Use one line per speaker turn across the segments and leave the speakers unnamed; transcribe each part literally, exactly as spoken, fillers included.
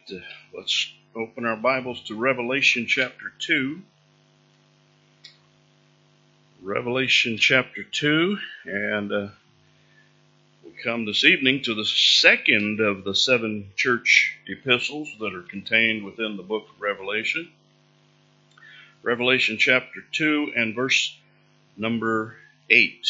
Uh, let's open our Bibles to Revelation chapter two. Revelation chapter two, and uh, we come this evening to the second of the seven church epistles that are contained within the book of Revelation. Revelation chapter two and verse number eight.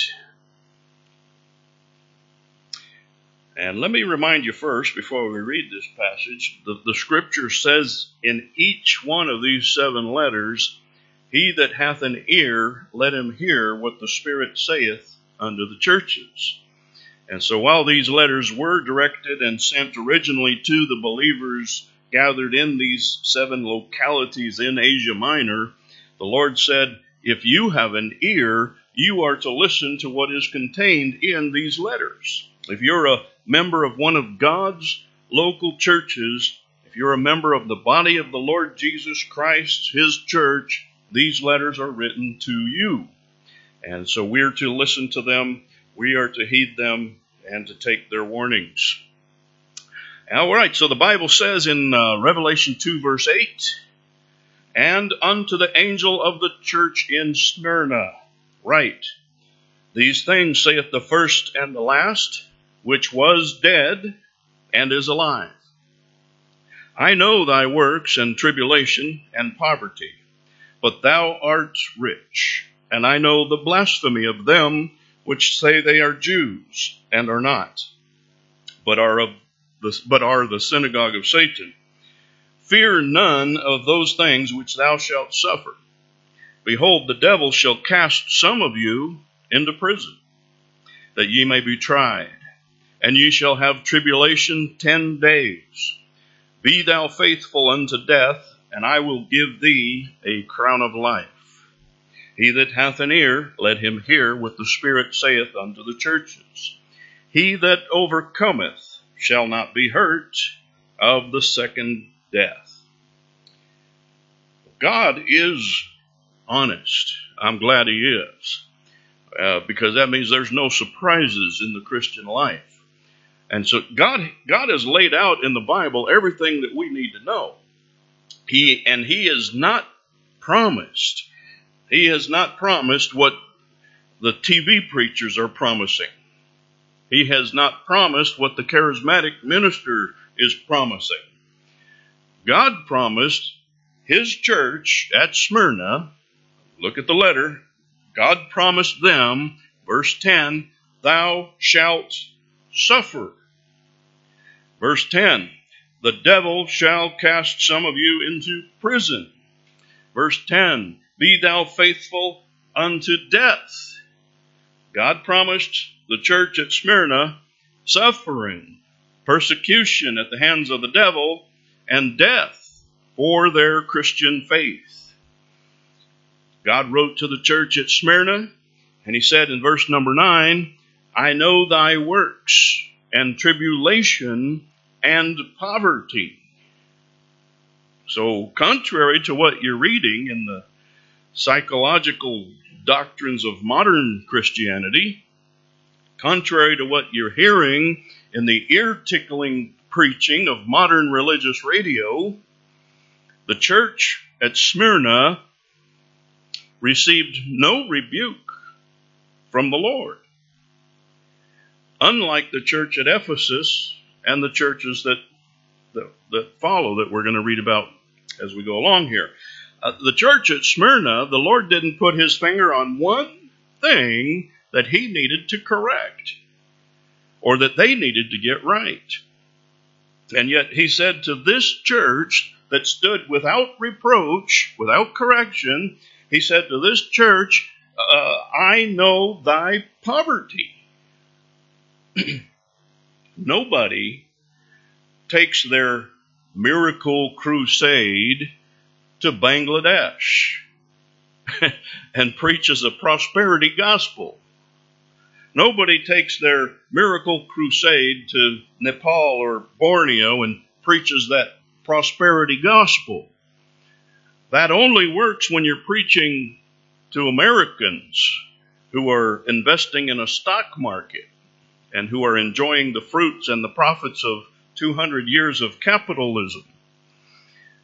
And let me remind you first, before we read this passage, that the scripture says in each one of these seven letters, "He that hath an ear, let him hear what the Spirit saith unto the churches." And so while these letters were directed and sent originally to the believers gathered in these seven localities in Asia Minor, the Lord said, if you have an ear, you are to listen to what is contained in these letters. If you're a member of one of God's local churches, if you're a member of the body of the Lord Jesus Christ, His church, these letters are written to you. And so we're to listen to them, we are to heed them, and to take their warnings. All right, so the Bible says in uh, Revelation two, verse eight, "And unto the angel of the church in Smyrna write, These things saith the first and the last, which was dead and is alive. I know thy works and tribulation and poverty, but thou art rich. And I know the blasphemy of them which say they are Jews and are not, but are of the, but are the synagogue of Satan. Fear none of those things which thou shalt suffer. Behold, the devil shall cast some of you into prison, that ye may be tried. And ye shall have tribulation ten days. Be thou faithful unto death, and I will give thee a crown of life. He that hath an ear, let him hear what the Spirit saith unto the churches. He that overcometh shall not be hurt of the second death." God is honest. I'm glad He is, uh, because that means there's no surprises in the Christian life. And so God, God has laid out in the Bible everything that we need to know. He, and He has not promised. He has not promised what the T V preachers are promising. He has not promised what the charismatic minister is promising. God promised His church at Smyrna, look at the letter, God promised them, verse ten, "Thou shalt suffer." Verse ten, "The devil shall cast some of you into prison." Verse ten, "Be thou faithful unto death." God promised the church at Smyrna suffering, persecution at the hands of the devil, and death for their Christian faith. God wrote to the church at Smyrna, and He said in verse number nine, "I know thy works and tribulation and poverty." So contrary to what you're reading in the psychological doctrines of modern Christianity, contrary to what you're hearing in the ear-tickling preaching of modern religious radio, the church at Smyrna received no rebuke from the Lord. Unlike the church at Ephesus and the churches that, that, that follow that we're going to read about as we go along here. Uh, the church at Smyrna, the Lord didn't put His finger on one thing that He needed to correct or that they needed to get right. And yet He said to this church that stood without reproach, without correction, He said to this church, uh, "I know thy poverty." Nobody takes their miracle crusade to Bangladesh and preaches a prosperity gospel. Nobody takes their miracle crusade to Nepal or Borneo and preaches that prosperity gospel. That only works when you're preaching to Americans who are investing in a stock market and who are enjoying the fruits and the profits of two hundred years of capitalism.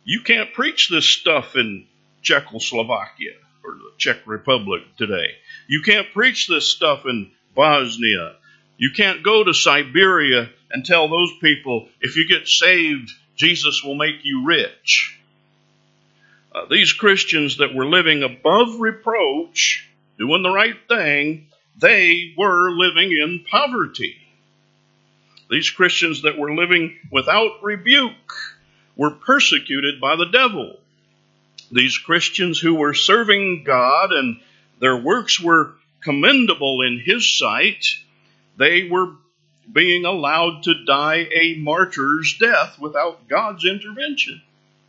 You can't preach this stuff in Czechoslovakia or the Czech Republic today. You can't preach this stuff in Bosnia. You can't go to Siberia and tell those people, if you get saved, Jesus will make you rich. Uh, these Christians that were living above reproach, doing the right thing, they were living in poverty. These Christians that were living without rebuke were persecuted by the devil. These Christians who were serving God and their works were commendable in His sight, they were being allowed to die a martyr's death without God's intervention.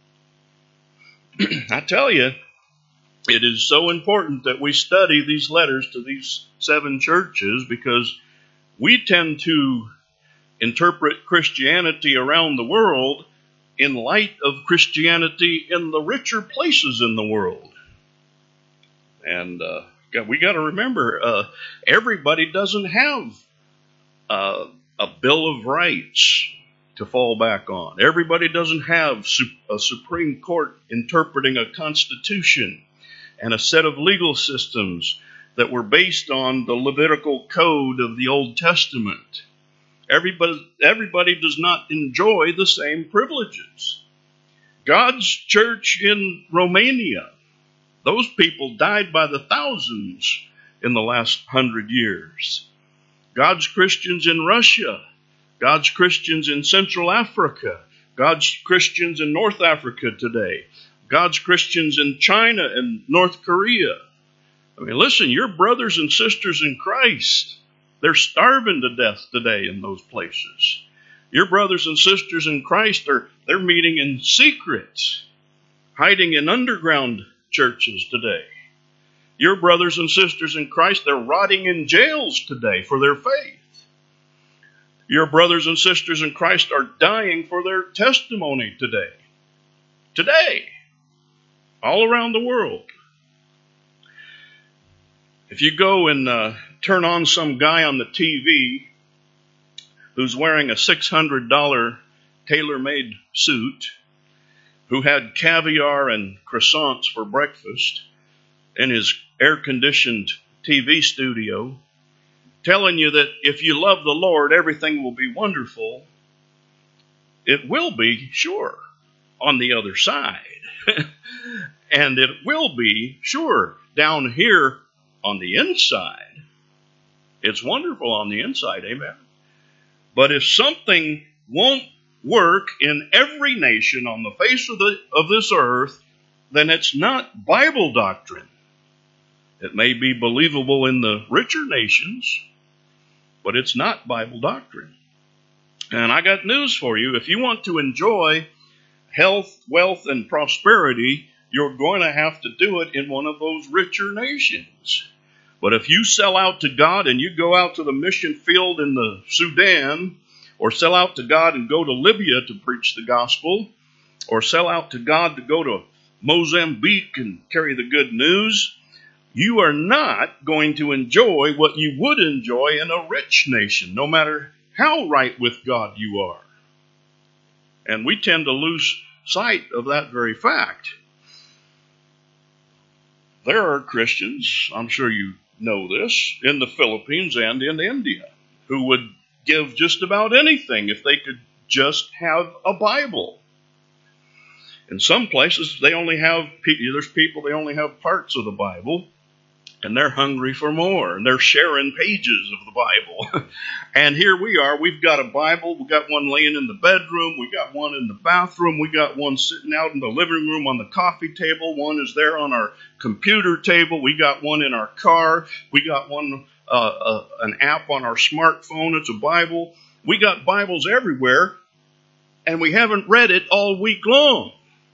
I tell you, it is so important that we study these letters to these seven churches, because we tend to interpret Christianity around the world in light of Christianity in the richer places in the world. And uh, we got to remember, uh, everybody doesn't have uh, a Bill of Rights to fall back on. Everybody doesn't have a Supreme Court interpreting a constitution and a set of legal systems that were based on the Levitical code of the Old Testament. Everybody, everybody does not enjoy the same privileges. God's church in Romania, those people died by the thousands in the last hundred years. God's Christians in Russia, God's Christians in Central Africa, God's Christians in North Africa today, God's Christians in China and North Korea. I mean, listen, your brothers and sisters in Christ, they're starving to death today in those places. Your brothers and sisters in Christ are they're meeting in secret, hiding in underground churches today. Your brothers and sisters in Christ, they're rotting in jails today for their faith. Your brothers and sisters in Christ are dying for their testimony today. Today. All around the world. If you go and uh, turn on some guy on the T V who's wearing a six hundred dollars tailor-made suit, who had caviar and croissants for breakfast in his air-conditioned T V studio, telling you that if you love the Lord, everything will be wonderful, it will be, sure, on the other side. And it will be, sure, down here on the inside. It's wonderful on the inside, amen. But if something won't work in every nation on the face of the of this earth, then it's not Bible doctrine. It may be believable in the richer nations, but it's not Bible doctrine. And I got news for you. If you want to enjoy health, wealth, and prosperity, you're going to have to do it in one of those richer nations. But if you sell out to God and you go out to the mission field in the Sudan, or sell out to God and go to Libya to preach the gospel, or sell out to God to go to Mozambique and carry the good news, you are not going to enjoy what you would enjoy in a rich nation, no matter how right with God you are. And we tend to lose sight of that very fact. There are Christians, I'm sure you know this, in the Philippines and in India, who would give just about anything if they could just have a Bible. In some places, they only have, there's people, they only have parts of the Bible, and they're hungry for more, and they're sharing pages of the Bible. And here we are, we've got a Bible, we've got one laying in the bedroom, we got one in the bathroom, we got one sitting out in the living room on the coffee table, one is there on our computer table, we got one in our car, we got one, uh, uh, an app on our smartphone, it's a Bible. We got Bibles everywhere, and we haven't read it all week long.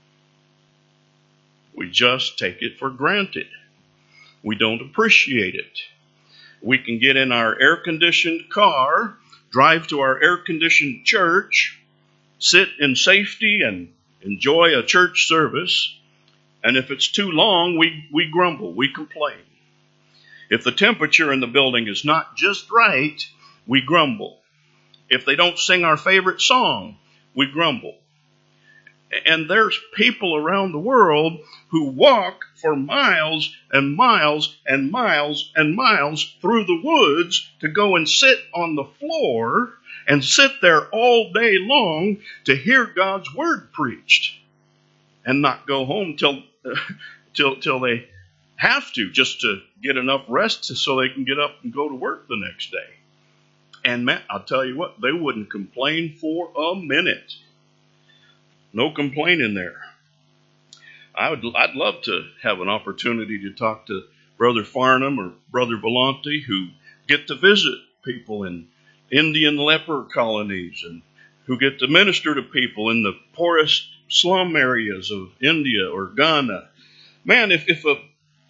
We just take it for granted. We don't appreciate it. We can get in our air-conditioned car, drive to our air-conditioned church, sit in safety and enjoy a church service, and if it's too long, we, we grumble, we complain. If the temperature in the building is not just right, we grumble. If they don't sing our favorite song, we grumble. And there's people around the world who walk for miles and miles and miles and miles through the woods to go and sit on the floor and sit there all day long to hear God's word preached and not go home till, uh, till, till they have to, just to get enough rest so they can get up and go to work the next day. And man, I'll tell you what, they wouldn't complain for a minute. No complaining there. I would, I'd love to have an opportunity to talk to Brother Farnham or Brother Volante, who get to visit people in Indian leper colonies and who get to minister to people in the poorest slum areas of India or Ghana. Man, if, if a,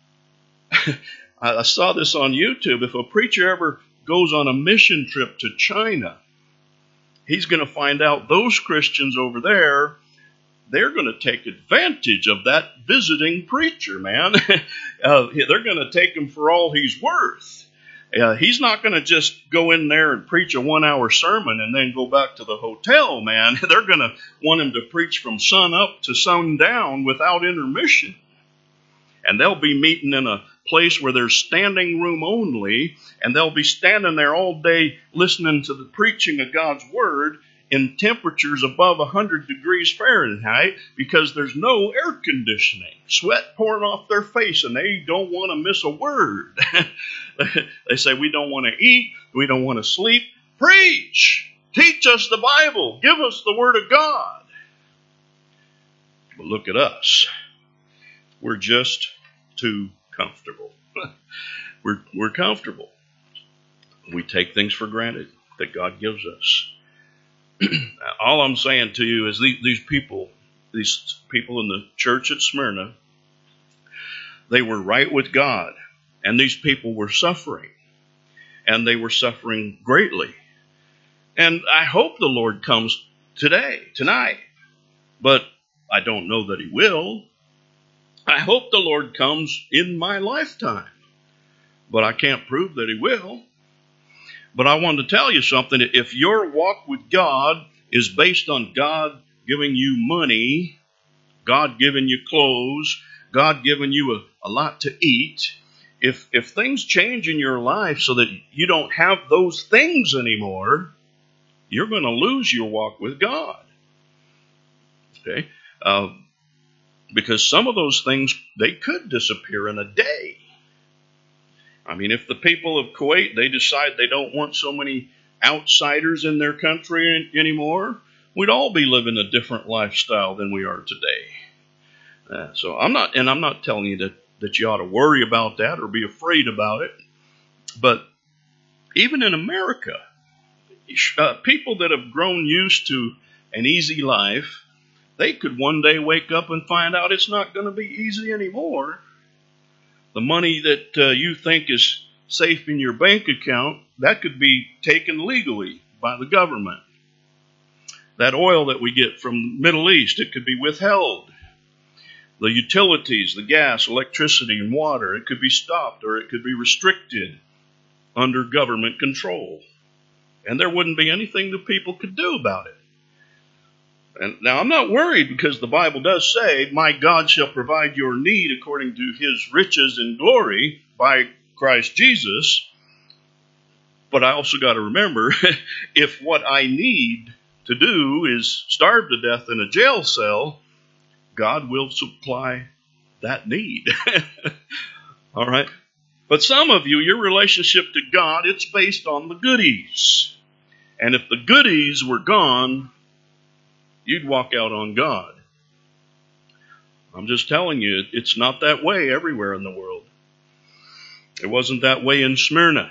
I saw this on YouTube, if a preacher ever goes on a mission trip to China, he's going to find out those Christians over there, they're going to take advantage of that visiting preacher, man. uh, they're going to take him for all he's worth. Uh, he's not going to just go in there and preach a one-hour sermon and then go back to the hotel, man. They're going to want him to preach from sun up to sundown without intermission. And they'll be meeting in a place where there's standing room only, and they'll be standing there all day listening to the preaching of God's word in temperatures above one hundred degrees Fahrenheit because there's no air conditioning. Sweat pouring off their face, and they don't want to miss a word. They say, we don't want to eat, we don't want to sleep. Preach! Teach us the Bible. Give us the Word of God. But look at us. We're just too comfortable. we're, we're comfortable. We take things for granted that God gives us. All I'm saying to you is these, these people, these people in the church at Smyrna, they were right with God, and these people were suffering, and they were suffering greatly. And I hope the Lord comes today, tonight, but I don't know that He will. I hope the Lord comes in my lifetime, but I can't prove that He will. But I want to tell you something. If your walk with God is based on God giving you money, God giving you clothes, God giving you a, a lot to eat, if if things change in your life so that you don't have those things anymore, you're going to lose your walk with God. Okay? Uh, because some of those things, they could disappear in a day. I mean, if the people of Kuwait, they decide they don't want so many outsiders in their country anymore, we'd all be living a different lifestyle than we are today. Uh, so I'm not, and I'm not telling you that, that you ought to worry about that or be afraid about it. But even in America, uh, people that have grown used to an easy life, they could one day wake up and find out it's not going to be easy anymore. The money that uh, you think is safe in your bank account, that could be taken legally by the government. That oil that we get from the Middle East, it could be withheld. The utilities, the gas, electricity, and water, it could be stopped or it could be restricted under government control. And there wouldn't be anything that people could do about it. And now I'm not worried because the Bible does say, my God shall provide your need according to His riches and glory by Christ Jesus. But I also got to remember, if what I need to do is starve to death in a jail cell, God will supply that need. All right. But some of you, your relationship to God, it's based on the goodies. And if the goodies were gone, you'd walk out on God. I'm just telling you, it's not that way everywhere in the world. It wasn't that way in Smyrna.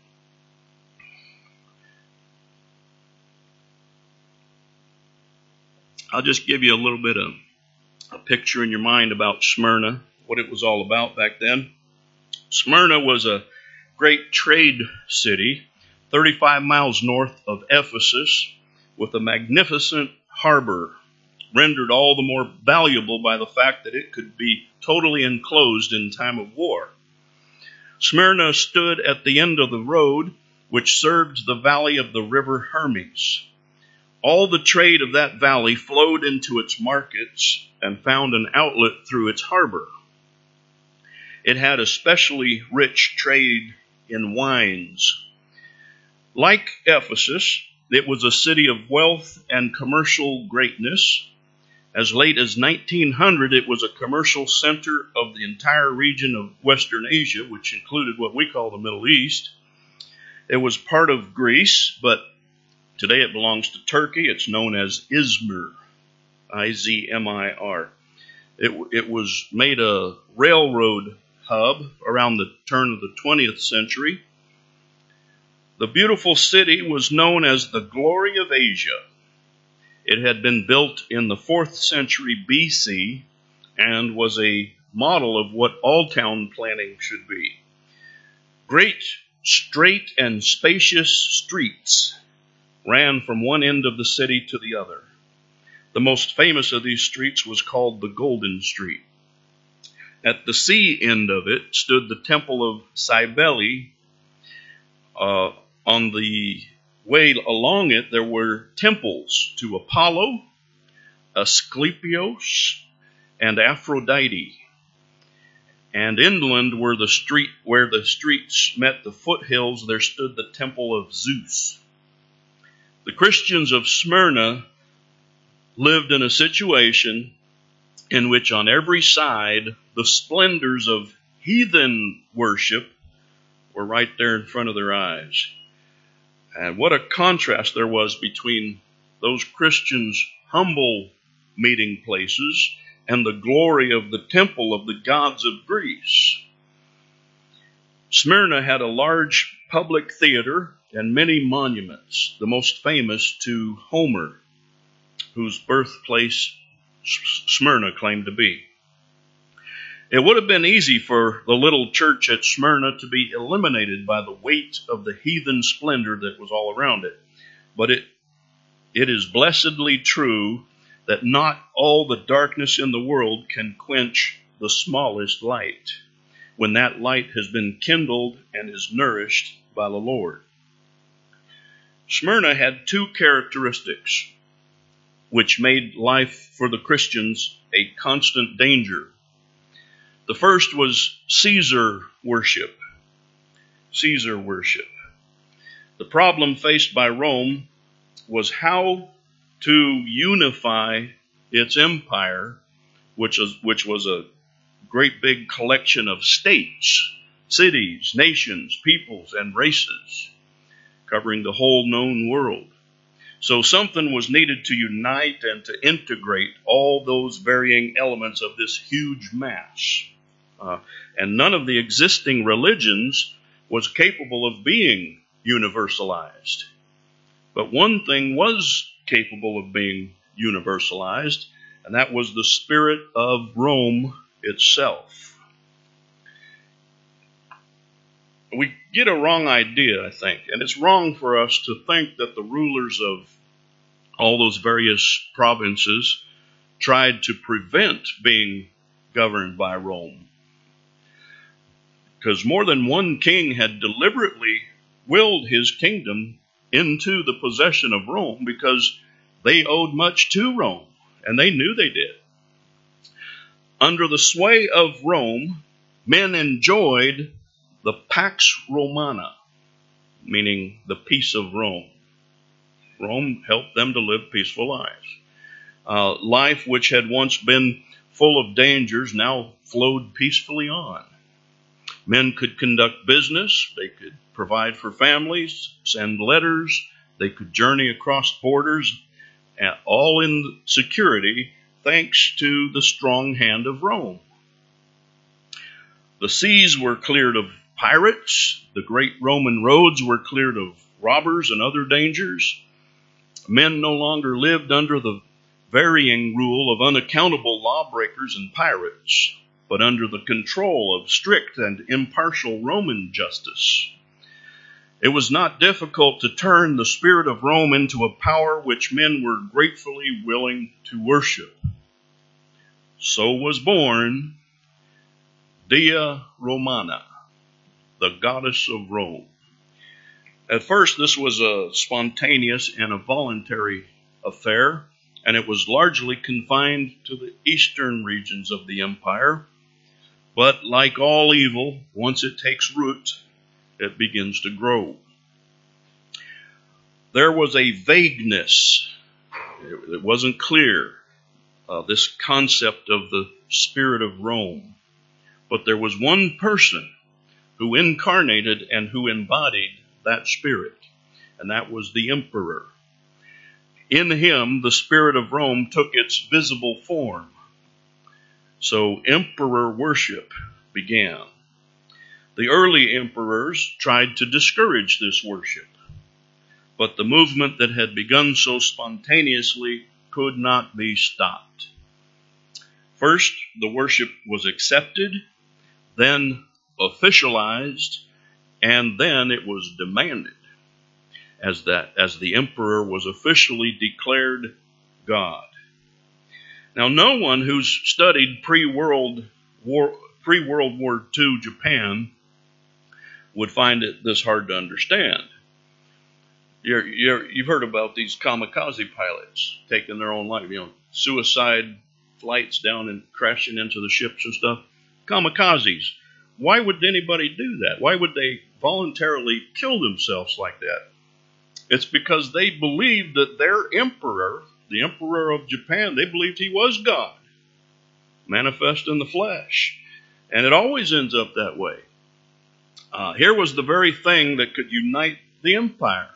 I'll just give you a little bit of a picture in your mind about Smyrna, what it was all about back then. Smyrna was a great trade city, thirty-five miles north of Ephesus, with a magnificent harbor, rendered all the more valuable by the fact that it could be totally enclosed in time of war. Smyrna stood at the end of the road, which served the valley of the river Hermes. All the trade of that valley flowed into its markets and found an outlet through its harbor. It had especially rich trade in wines. Like Ephesus, it was a city of wealth and commercial greatness. As late as nineteen hundred, it was a commercial center of the entire region of Western Asia, which included what we call the Middle East. It was part of Greece, but today it belongs to Turkey. It's known as Izmir, I Z M I R. It, it was made a railroad hub around the turn of the twentieth century. The beautiful city was known as the Glory of Asia. It had been built in the fourth century B C and was a model of what all town planning should be. Great, straight, and spacious streets ran from one end of the city to the other. The most famous of these streets was called the Golden Street. At the sea end of it stood the temple of Cybele. Uh, on the way along it, there were temples to Apollo, Asclepios, and Aphrodite. And inland, where the street where the streets met the foothills, there stood the temple of Zeus. The Christians of Smyrna lived in a situation in which on every side the splendors of heathen worship were right there in front of their eyes. And what a contrast there was between those Christians' humble meeting places and the glory of the temple of the gods of Greece. Smyrna had a large public theater and many monuments, the most famous to Homer, whose birthplace Smyrna claimed to be. It would have been easy for the little church at Smyrna to be eliminated by the weight of the heathen splendor that was all around it. But it, it is blessedly true that not all the darkness in the world can quench the smallest light, when that light has been kindled and is nourished by the Lord. Smyrna had two characteristics which made life for the Christians a constant danger. The first was Caesar worship. Caesar worship. The problem faced by Rome was how to unify its empire, which was, which was a great big collection of states, cities, nations, peoples, and races, covering the whole known world. So something was needed to unite and to integrate all those varying elements of this huge mass. Uh, and none of the existing religions was capable of being universalized. But one thing was capable of being universalized, and that was the spirit of Rome itself. We get a wrong idea, I think, and it's wrong for us to think that the rulers of all those various provinces tried to prevent being governed by Rome. Because more than one king had deliberately willed his kingdom into the possession of Rome because they owed much to Rome, and they knew they did. Under the sway of Rome, men enjoyed the Pax Romana, meaning the peace of Rome. Rome helped them to live peaceful lives. Uh, life which had once been full of dangers now flowed peacefully on. Men could conduct business, they could provide for families, send letters, they could journey across borders, all in security thanks to the strong hand of Rome. The seas were cleared of pirates, the great Roman roads were cleared of robbers and other dangers. Men no longer lived under the varying rule of unaccountable lawbreakers and pirates, but under the control of strict and impartial Roman justice. It was not difficult to turn the spirit of Rome into a power which men were gratefully willing to worship. So was born Dea Romana, the goddess of Rome. At first, this was a spontaneous and a voluntary affair, and it was largely confined to the eastern regions of the empire. But like all evil, once it takes root, it begins to grow. There was a vagueness. It wasn't clear, uh, this concept of the spirit of Rome. But there was one person who incarnated and who embodied that spirit, and that was the emperor. In him, the spirit of Rome took its visible form. So emperor worship began. The early emperors tried to discourage this worship, but the movement that had begun so spontaneously could not be stopped. First, the worship was accepted, then officialized, and then it was demanded as that as the emperor was officially declared God. Now, no one who's studied pre-World War pre-World War Two Japan would find it this hard to understand. You're, you're, you've heard about these kamikaze pilots taking their own life, you know, suicide flights down and crashing into the ships and stuff. Kamikazes. Why would anybody do that? Why would they voluntarily kill themselves like that? It's because they believed that their emperor, the emperor of Japan, they believed he was God, manifest in the flesh. And it always ends up that way. Uh, here was the very thing that could unite the empire.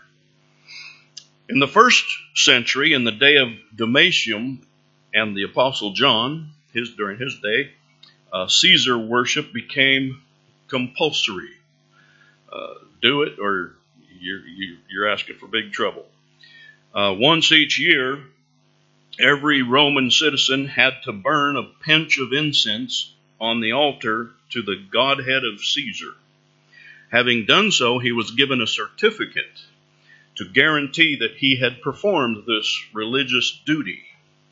In the first century, in the day of Domitian and the Apostle John, his during his day, uh, Caesar worship became compulsory. Uh, do it or you're, you're asking for big trouble. Uh, once each year, every Roman citizen had to burn a pinch of incense on the altar to the Godhead of Caesar. Having done so, he was given a certificate to guarantee that he had performed this religious duty.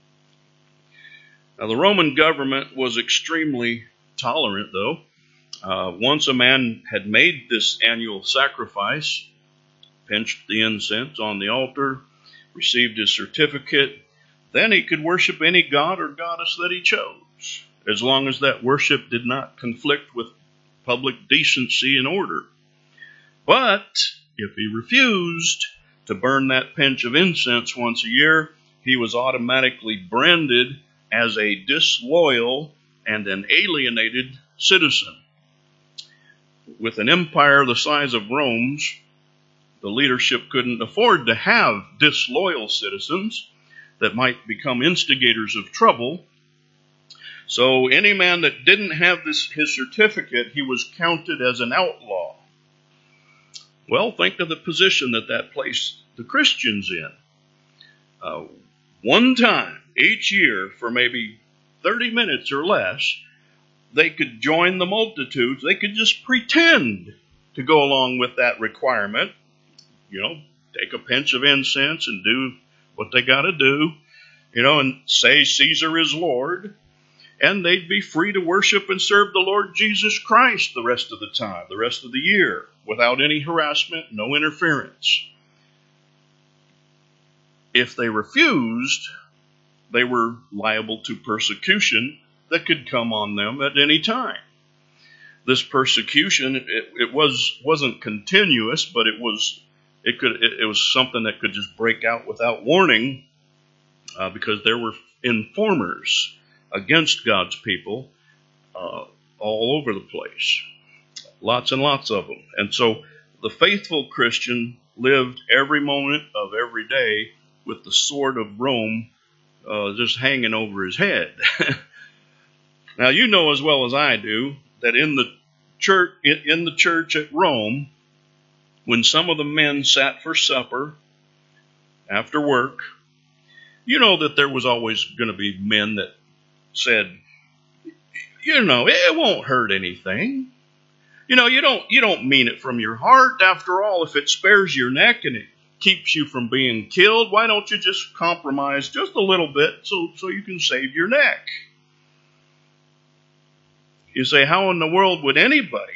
Now, the Roman government was extremely tolerant, though. Uh, once a man had made this annual sacrifice, pinched the incense on the altar, received his certificate, then he could worship any god or goddess that he chose, as long as that worship did not conflict with public decency and order. But if he refused to burn that pinch of incense once a year, he was automatically branded as a disloyal and an alienated citizen. With an empire the size of Rome's, the leadership couldn't afford to have disloyal citizens that might become instigators of trouble. So any man that didn't have this his certificate, he was counted as an outlaw. Well, think of the position that that placed the Christians in. Uh, one time each year, for maybe thirty minutes or less, they could join the multitudes. They could just pretend to go along with that requirement. You know, take a pinch of incense and do what they got to do, you know, and say Caesar is Lord. And they'd be free to worship and serve the Lord Jesus Christ the rest of the time, the rest of the year, without any harassment, no interference. If they refused, they were liable to persecution that could come on them at any time. This persecution, it, it was, wasn't continuous, but it was it could it, it was something that could just break out without warning, uh, because there were informers against God's people uh, all over the place. Lots and lots of them. And so the faithful Christian lived every moment of every day with the sword of Rome uh, just hanging over his head. Now, you know as well as I do that in the church, in the church at Rome, when some of the men sat for supper after work, you know that there was always going to be men that said, you know, it won't hurt anything. You know, you don't you don't mean it from your heart. After all, if it spares your neck and it keeps you from being killed, why don't you just compromise just a little bit so, so you can save your neck? You say, how in the world would anybody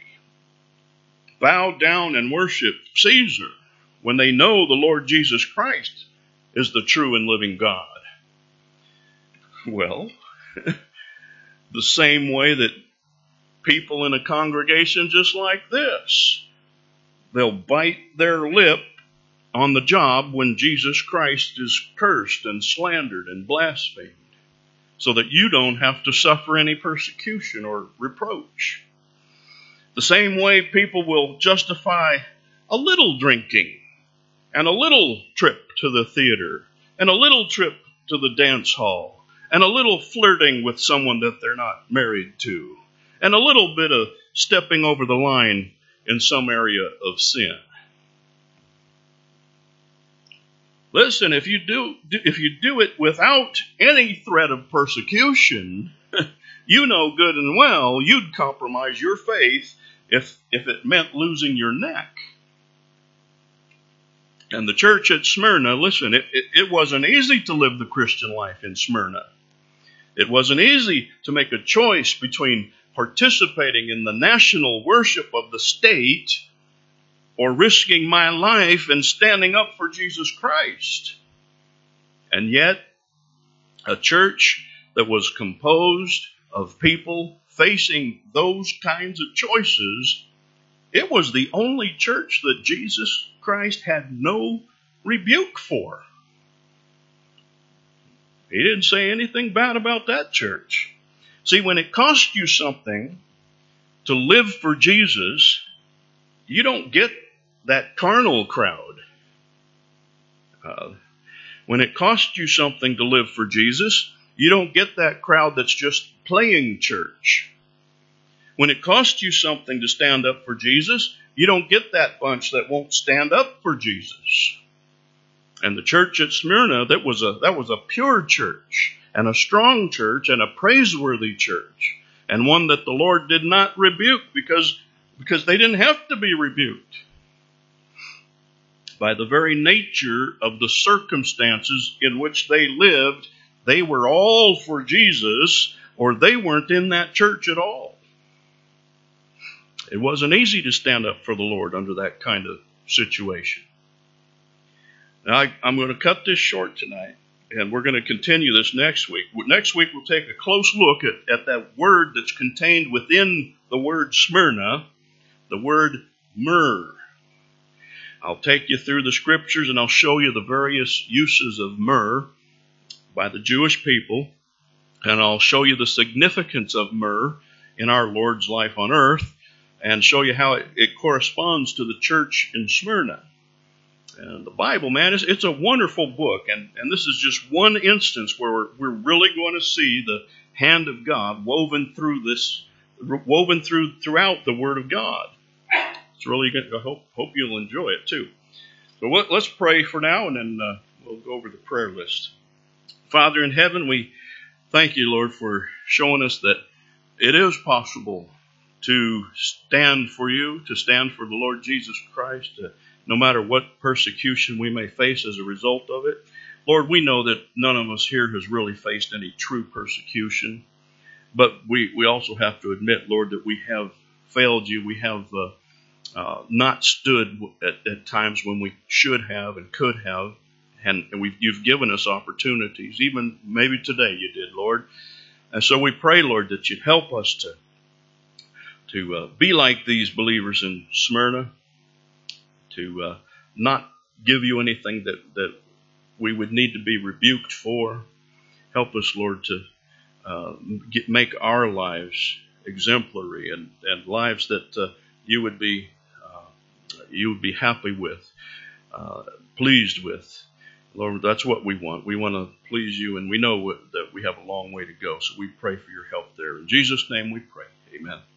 bow down and worship Caesar when they know the Lord Jesus Christ is the true and living God. Well, the same way that people in a congregation just like this, they'll bite their lip on the job when Jesus Christ is cursed and slandered and blasphemed, so that you don't have to suffer any persecution or reproach. The same way people will justify a little drinking and a little trip to the theater and a little trip to the dance hall and a little flirting with someone that they're not married to and a little bit of stepping over the line in some area of sin. Listen, if you do if you do it without any threat of persecution, you know good and well you'd compromise your faith if if it meant losing your neck. And the church at Smyrna, listen, it, it, it wasn't easy to live the Christian life in Smyrna. It wasn't easy to make a choice between participating in the national worship of the state or risking my life and standing up for Jesus Christ. And yet, a church that was composed of people facing those kinds of choices, it was the only church that Jesus Christ had no rebuke for. He didn't say anything bad about that church. See, when it costs you something to live for Jesus, you don't get that carnal crowd. Uh, when it costs you something to live for Jesus, you don't get that crowd that's just playing church. When it costs you something to stand up for Jesus, you don't get that bunch that won't stand up for Jesus. And the church at Smyrna, that was a that was a pure church and a strong church and a praiseworthy church, and one that the Lord did not rebuke because, because they didn't have to be rebuked. By the very nature of the circumstances in which they lived, they were all for Jesus, or they weren't in that church at all. It wasn't easy to stand up for the Lord under that kind of situation. Now, I, I'm going to cut this short tonight, and we're going to continue this next week. Next week, we'll take a close look at, at that word that's contained within the word Smyrna, the word myrrh. I'll take you through the scriptures, and I'll show you the various uses of myrrh by the Jewish people, and I'll show you the significance of myrrh in our Lord's life on earth, and show you how it, it corresponds to the church in Smyrna. And the Bible, man, it's, it's a wonderful book, and, and this is just one instance where we're, we're really going to see the hand of God woven through this, woven through throughout the Word of God. It's really good. I hope hope you'll enjoy it too. So let, let's pray for now, and then uh, we'll go over the prayer list. Father in heaven, we thank you, Lord, for showing us that it is possible to stand for you, to stand for the Lord Jesus Christ, to, no matter what persecution we may face as a result of it. Lord, we know that none of us here has really faced any true persecution, but we, we also have to admit, Lord, that we have failed you. We have uh, uh, not stood at, at times when we should have and could have, and, and we've, you've given us opportunities. Even maybe today you did, Lord. And so we pray, Lord, that you'd help us to to uh, be like these believers in Smyrna, to uh, not give you anything that, that we would need to be rebuked for. Help us, Lord, to uh, get, make our lives exemplary and, and lives that uh, you would be uh, you would be happy with, uh, pleased with. Lord, that's what we want. We want to please you, and we know that we have a long way to go. So we pray for your help there. In Jesus' name we pray. Amen.